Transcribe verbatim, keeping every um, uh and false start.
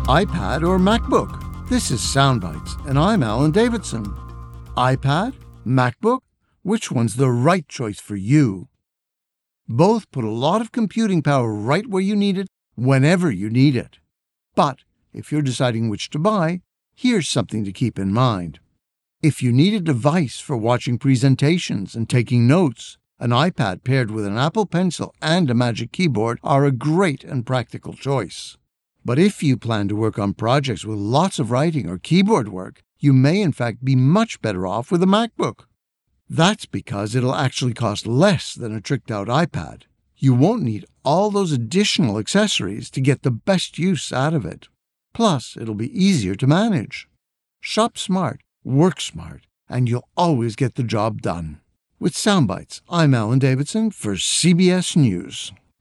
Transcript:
iPad or MacBook? This is Soundbites, and I'm Alan Davidson. iPad? MacBook? Which one's the right choice for you? Both put a lot of computing power right where you need it, whenever you need it. But if you're deciding which to buy, here's something to keep in mind. If you need a device for watching presentations and taking notes, an iPad paired with an Apple Pencil and a Magic Keyboard are a great and practical choice. But if you plan to work on projects with lots of writing or keyboard work, you may in fact be much better off with a MacBook. That's because it'll actually cost less than a tricked-out iPad. You won't need all those additional accessories to get the best use out of it. Plus, it'll be easier to manage. Shop smart, work smart, and you'll always get the job done. With Soundbites, I'm Alan Davidson for C B S News.